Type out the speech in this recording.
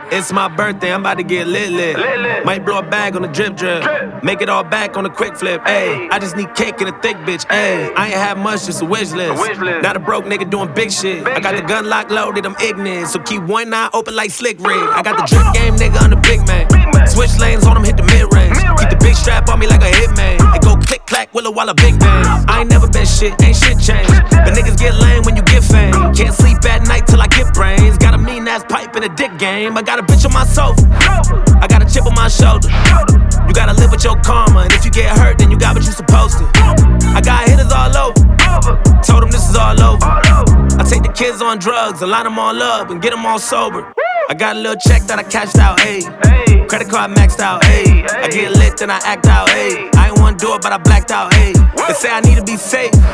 It's my birthday, I'm about to get lit. Might blow a bag on the drip. Make it all back on a quick flip. Ayy, I just need cake and a thick bitch. Ayy, I ain't have much, just a wish list. Not a broke nigga doing big shit. I got the gun lock loaded, I'm ignorant. So keep one eye open like Slick Rick. I got the drip game, nigga, I'm the big man. Switch lanes on them, hit the mid-range. Keep the big strap on me like a hitman. And go click clack, Willow while a big bang. I ain't never been shit, ain't shit changed. But niggas get lame when you get fame. Can't sleep at night till I get brains. Got a mean ass pipe in a dick game. I got a bitch on my sofa. I got a chip on my shoulder. You gotta live with your karma. And if you get hurt, then you got what you supposed to. I got hitters all over. Told them this is all over. I take the kids on drugs and line them all up and get them all sober. I got a little check that I cashed out, ayy. Credit card maxed out, ayy. I get lit, then I act out, ayy. I ain't wanna do it, but I blacked out, ayy. They say I need to be safe.